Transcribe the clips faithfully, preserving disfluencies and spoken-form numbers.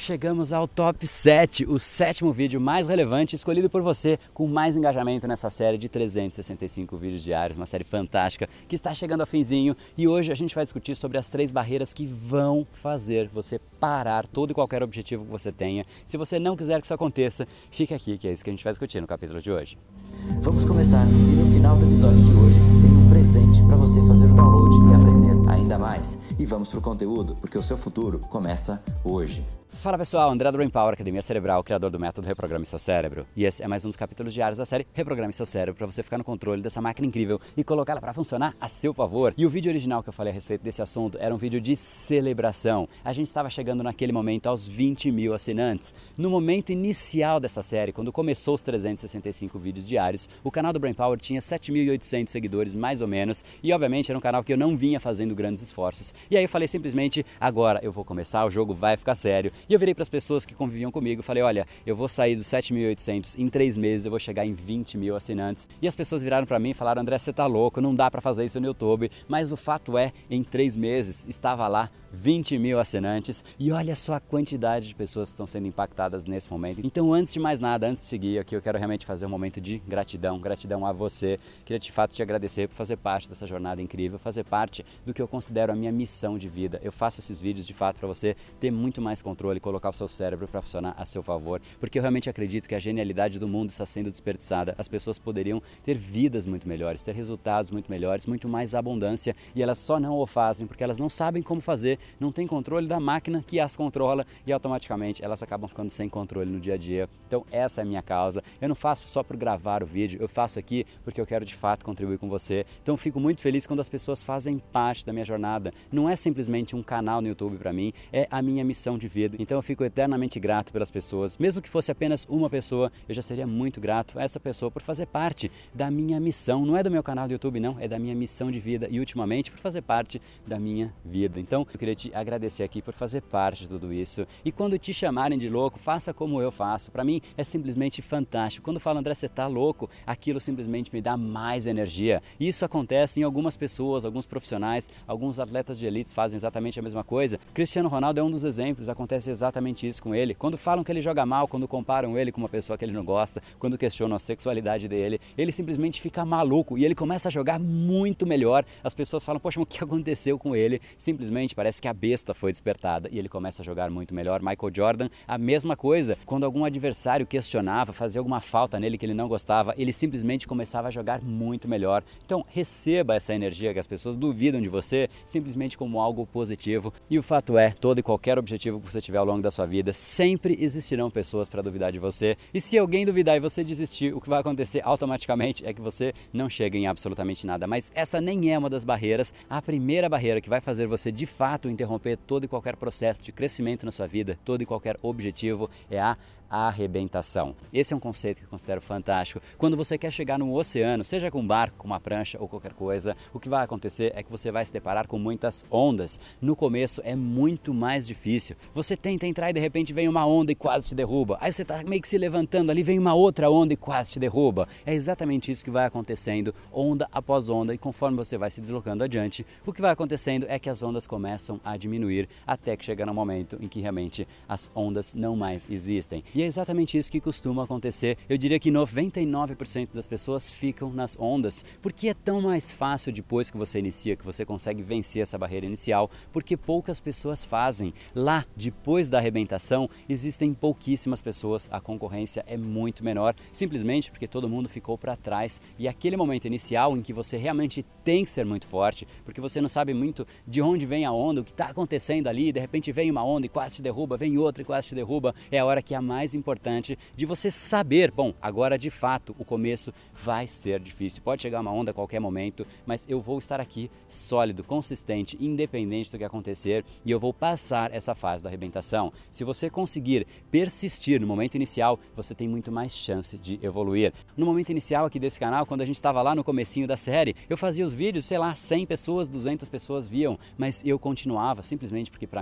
chegamos ao top sete, o sétimo vídeo mais relevante escolhido por você, com mais engajamento nessa série de trezentos e sessenta e cinco vídeos diários, uma série fantástica que está chegando ao finzinho, e hoje a gente vai discutir sobre as três barreiras que vão fazer você parar todo e qualquer objetivo que você tenha. Se você não quiser que isso aconteça, fica aqui que é isso que a gente vai discutir no capítulo de hoje. Vamos começar e no final do episódio de hoje tem um presente para você fazer o download e aprender ainda mais. E vamos pro conteúdo, porque o seu futuro começa hoje. Fala pessoal, André do Brain Power, Academia Cerebral, criador do método Reprograme Seu Cérebro. E esse é mais um dos capítulos diários da série Reprograme Seu Cérebro, para você ficar no controle dessa máquina incrível e colocá-la para funcionar a seu favor. E o vídeo original que eu falei a respeito desse assunto era um vídeo de celebração. A gente estava chegando naquele momento aos vinte mil assinantes. No momento inicial dessa série, quando começou os trezentos e sessenta e cinco vídeos diários, o canal do Brain Power tinha sete mil e oitocentos seguidores, mais ou menos, e obviamente era um canal que eu não vinha fazendo grandes esforços. E aí eu falei simplesmente, agora eu vou começar, o jogo vai ficar sério. E eu virei para as pessoas que conviviam comigo e falei, olha, eu vou sair dos sete mil e oitocentos, em três meses eu vou chegar em vinte mil assinantes. E as pessoas viraram para mim e falaram, André, você tá louco, não dá para fazer isso no YouTube. Mas o fato é, em três meses estava lá vinte mil assinantes, e olha só a quantidade de pessoas que estão sendo impactadas nesse momento. Então, antes de mais nada, antes de seguir aqui, eu quero realmente fazer um momento de gratidão, gratidão a você. Queria de fato te agradecer por fazer parte dessa jornada incrível, fazer parte do que eu considero a minha missão de vida. Eu faço esses vídeos de fato para você ter muito mais controle, colocar o seu cérebro para funcionar a seu favor, porque eu realmente acredito que a genialidade do mundo está sendo desperdiçada. As pessoas poderiam ter vidas muito melhores, ter resultados muito melhores, muito mais abundância, e elas só não o fazem porque elas não sabem como fazer, não têm controle da máquina que as controla, e automaticamente elas acabam ficando sem controle no dia a dia. Então essa é a minha causa. Eu não faço só por gravar o vídeo, eu faço aqui porque eu quero de fato contribuir com você. Então fico muito feliz quando as pessoas fazem parte da minha jornada. Não é simplesmente um canal no YouTube para mim, é a minha missão de vida. Então eu fico eternamente grato pelas pessoas. Mesmo que fosse apenas uma pessoa, eu já seria muito grato a essa pessoa por fazer parte da minha missão. Não é do meu canal do YouTube não, é da minha missão de vida, e ultimamente por fazer parte da minha vida. Então eu queria te agradecer aqui por fazer parte de tudo isso. E quando te chamarem de louco, faça como eu faço. Para mim é simplesmente fantástico. Quando falo, André, você tá louco, aquilo simplesmente me dá mais energia. E isso acontece em algumas pessoas, alguns profissionais, alguns atletas de elite fazem exatamente a mesma coisa. Cristiano Ronaldo é um dos exemplos, acontece exatamente isso com ele. Quando falam que ele joga mal, quando comparam ele com uma pessoa que ele não gosta, quando questionam a sexualidade dele, ele simplesmente fica maluco e ele começa a jogar muito melhor. As pessoas falam, poxa, mas o que aconteceu com ele? Simplesmente parece que a besta foi despertada e ele começa a jogar muito melhor. Michael Jordan, a mesma coisa. Quando algum adversário questionava, fazia alguma falta nele que ele não gostava, ele simplesmente começava a jogar muito melhor. Então receba essa energia que as pessoas duvidam de você simplesmente como algo positivo. E o fato é, todo e qualquer objetivo que você tiver ao longo da sua vida, sempre existirão pessoas para duvidar de você. E se alguém duvidar e você desistir, o que vai acontecer automaticamente é que você não chega em absolutamente nada. Mas essa nem é uma das barreiras. A primeira barreira que vai fazer você de fato interromper todo e qualquer processo de crescimento na sua vida, todo e qualquer objetivo, é a arrebentação. Esse é um conceito que eu considero fantástico. Quando você quer chegar no oceano, seja com um barco, com uma prancha ou qualquer coisa, o que vai acontecer é que você vai se deparar com muitas ondas. No começo é muito mais difícil. Você tenta entrar e de repente vem uma onda e quase te derruba. Aí você está meio que se levantando ali, vem uma outra onda e quase te derruba. É exatamente isso que vai acontecendo, onda após onda, e conforme você vai se deslocando adiante, o que vai acontecendo é que as ondas começam a diminuir até que chega no momento em que realmente as ondas não mais existem. E é exatamente isso que costuma acontecer. Eu diria que noventa e nove por cento das pessoas ficam nas ondas, porque é tão mais fácil depois que você inicia, que você consegue vencer essa barreira inicial, porque poucas pessoas fazem. Lá, depois da arrebentação, existem pouquíssimas pessoas, a concorrência é muito menor, simplesmente porque todo mundo ficou para trás. E aquele momento inicial em que você realmente tem que ser muito forte, porque você não sabe muito de onde vem a onda, o que está acontecendo ali, de repente vem uma onda e quase te derruba, vem outra e quase te derruba, é a hora que é mais importante de você saber, bom, agora de fato o começo vai ser difícil, pode chegar uma onda a qualquer momento, mas eu vou estar aqui sólido, consistente, independente do que acontecer, e eu vou passar essa fase da arrebentação. Se você conseguir persistir no momento inicial, você tem muito mais chance de evoluir. No momento inicial aqui desse canal, quando a gente estava lá no comecinho da série, eu fazia os vídeos, sei lá, cem pessoas, duzentas pessoas viam, mas eu continuava simplesmente porque para mim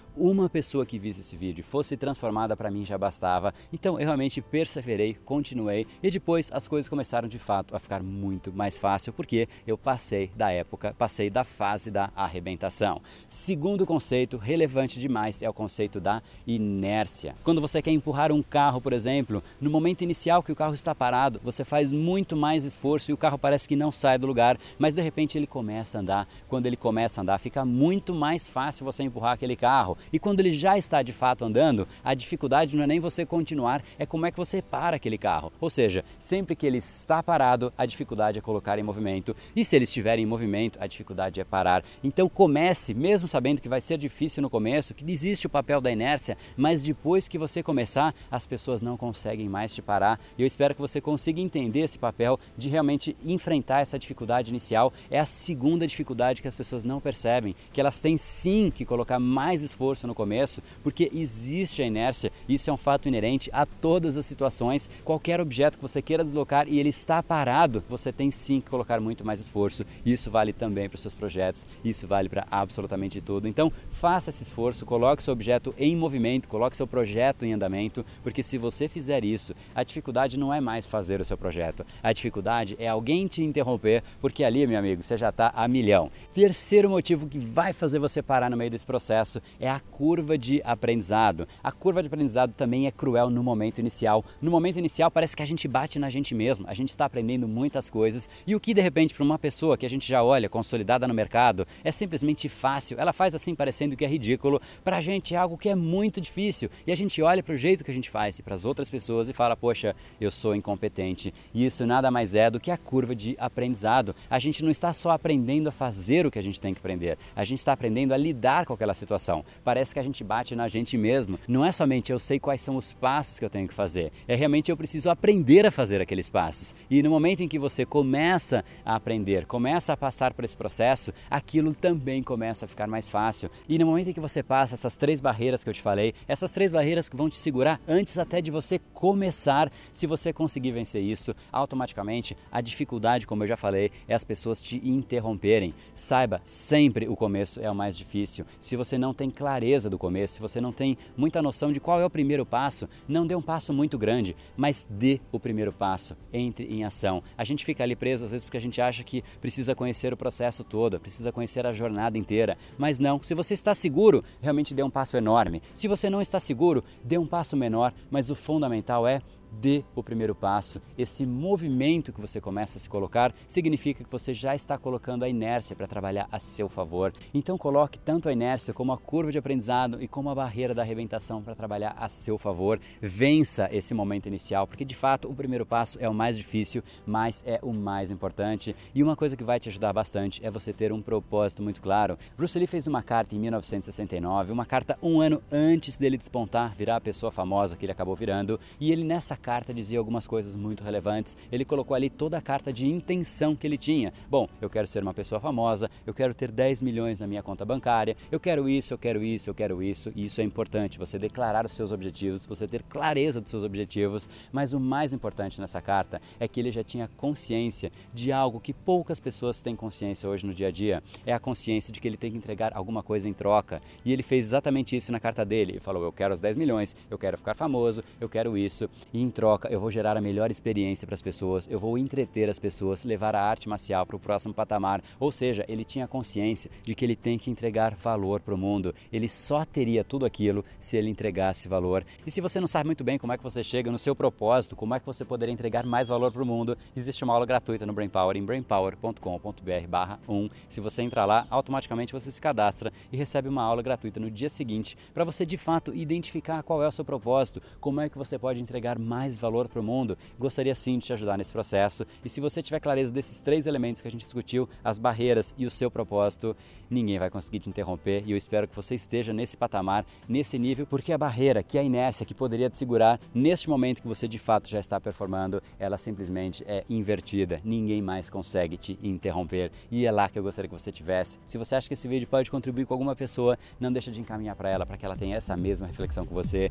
uma pessoa que visse esse vídeo fosse transformada, para mim já bastava. Então eu realmente perseverei, continuei e depois as coisas começaram de fato a ficar muito mais fácil, porque eu passei da época, passei da fase da arrebentação. Segundo conceito relevante demais é o conceito da inércia. Quando você quer empurrar um carro, por exemplo, no momento inicial que o carro está parado, você faz muito mais esforço e o carro parece que não sai do lugar, mas de repente ele começa a andar. Quando ele começa a andar, fica muito mais fácil você empurrar aquele carro. E quando ele já está de fato andando, a dificuldade não é nem você continuar, é como é que você para aquele carro. Ou seja, sempre que ele está parado, a dificuldade é colocar em movimento. E se ele estiver em movimento, a dificuldade é parar. Então comece, mesmo sabendo que vai ser difícil no começo, que existe o papel da inércia, mas depois que você começar, as pessoas não conseguem mais te parar. E eu espero que você consiga entender esse papel de realmente enfrentar essa dificuldade inicial. É a segunda dificuldade que as pessoas não percebem, que elas têm sim que colocar mais esforço no começo, porque existe a inércia. Isso é um fato inerente a todas as situações. Qualquer objeto que você queira deslocar e ele está parado, você tem sim que colocar muito mais esforço. Isso vale também para os seus projetos, isso vale para absolutamente tudo. Então faça esse esforço, coloque seu objeto em movimento, coloque seu projeto em andamento, porque se você fizer isso, a dificuldade não é mais fazer o seu projeto, a dificuldade é alguém te interromper, porque ali, meu amigo, você já está a milhão. Terceiro motivo que vai fazer você parar no meio desse processo é a curva de aprendizado. A curva de aprendizado também é cruel no momento inicial. No momento inicial parece que a gente bate na gente mesmo, a gente está aprendendo muitas coisas e o que de repente para uma pessoa que a gente já olha consolidada no mercado é simplesmente fácil, ela faz assim parecendo que é ridículo, para a gente é algo que é muito difícil e a gente olha para o jeito que a gente faz e para as outras pessoas e fala, poxa, eu sou incompetente. E isso nada mais é do que a curva de aprendizado. A gente não está só aprendendo a fazer o que a gente tem que aprender, a gente está aprendendo a lidar com aquela situação. Parece que a gente bate na gente mesmo. Não é somente eu sei quais são os passos que eu tenho que fazer, é realmente eu preciso aprender a fazer aqueles passos. E no momento em que você começa a aprender, começa a passar por esse processo, aquilo também começa a ficar mais fácil. E no momento em que você passa essas três barreiras que eu te falei, essas três barreiras que vão te segurar antes até de você começar, se você conseguir vencer isso, automaticamente a dificuldade, como eu já falei, é as pessoas te interromperem. Saiba, sempre o começo é o mais difícil. Se você não tem clareza do começo, se você não tem muita noção de qual é o primeiro passo, não dê um passo muito grande, mas dê o primeiro passo, entre em ação. A gente fica ali preso às vezes porque a gente acha que precisa conhecer o processo todo, precisa conhecer a jornada inteira, mas não. Se você está seguro, realmente dê um passo enorme. Se você não está seguro, dê um passo menor, mas o fundamental é dê o primeiro passo. Esse movimento que você começa a se colocar significa que você já está colocando a inércia para trabalhar a seu favor. Então coloque tanto a inércia como a curva de aprendizado e como a barreira da arrebentação para trabalhar a seu favor. Vença esse momento inicial, porque de fato o primeiro passo é o mais difícil, mas é o mais importante. E uma coisa que vai te ajudar bastante é você ter um propósito muito claro. Bruce Lee fez uma carta em mil novecentos e sessenta e nove, uma carta um ano antes dele despontar, virar a pessoa famosa que ele acabou virando, e ele nessa carta dizia algumas coisas muito relevantes. Ele colocou ali toda a carta de intenção que ele tinha. Bom, eu quero ser uma pessoa famosa, eu quero ter dez milhões na minha conta bancária, eu quero isso, eu quero isso, eu quero isso, e isso é importante, você declarar os seus objetivos, você ter clareza dos seus objetivos, mas o mais importante nessa carta é que ele já tinha consciência de algo que poucas pessoas têm consciência hoje no dia a dia, é a consciência de que ele tem que entregar alguma coisa em troca, e ele fez exatamente isso na carta dele. Ele falou, eu quero os dez milhões, eu quero ficar famoso, eu quero isso, e em troca eu vou gerar a melhor experiência para as pessoas, eu vou entreter as pessoas, levar a arte marcial para o próximo patamar. Ou seja, ele tinha consciência de que ele tem que entregar valor para o mundo. Ele só teria tudo aquilo se ele entregasse valor. E se você não sabe muito bem como é que você chega no seu propósito, como é que você poderia entregar mais valor para o mundo, existe uma aula gratuita no Brainpower em brainpower ponto com ponto br barra um. Se você entrar lá, automaticamente você se cadastra e recebe uma aula gratuita no dia seguinte para você de fato identificar qual é o seu propósito, como é que você pode entregar mais mais valor para o mundo. Gostaria sim de te ajudar nesse processo, e se você tiver clareza desses três elementos que a gente discutiu, as barreiras e o seu propósito, ninguém vai conseguir te interromper, e eu espero que você esteja nesse patamar, nesse nível, porque a barreira, que é a inércia que poderia te segurar, neste momento que você de fato já está performando, ela simplesmente é invertida, ninguém mais consegue te interromper, e é lá que eu gostaria que você tivesse. Se você acha que esse vídeo pode contribuir com alguma pessoa, não deixa de encaminhar para ela, para que ela tenha essa mesma reflexão com você.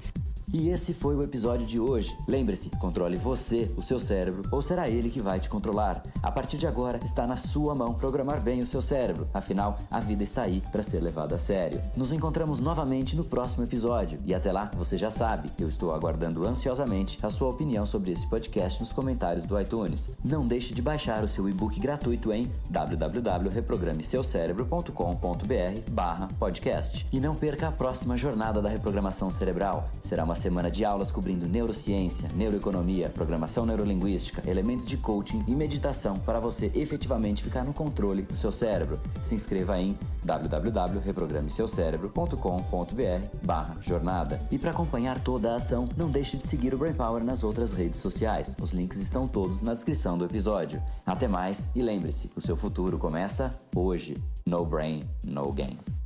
E esse foi o episódio de hoje. Lembre-se, controle você, o seu cérebro, ou será ele que vai te controlar? A partir de agora, está na sua mão programar bem o seu cérebro. Afinal, a vida está aí para ser levada a sério. Nos encontramos novamente no próximo episódio. E até lá, você já sabe, eu estou aguardando ansiosamente a sua opinião sobre esse podcast nos comentários do iTunes. Não deixe de baixar o seu e-book gratuito em w w w ponto reprograme seu cérebro ponto com ponto b r barra podcast. E não perca a próxima jornada da reprogramação cerebral. Será uma semana de aulas cobrindo neurociência, neuroeconomia, programação neurolinguística, elementos de coaching e meditação para você efetivamente ficar no controle do seu cérebro. Se inscreva em w w w ponto reprograme seu cérebro ponto com ponto b r barra jornada. E para acompanhar toda a ação, não deixe de seguir o Brain Power nas outras redes sociais. Os links estão todos na descrição do episódio. Até mais e lembre-se, o seu futuro começa hoje. No brain, no game.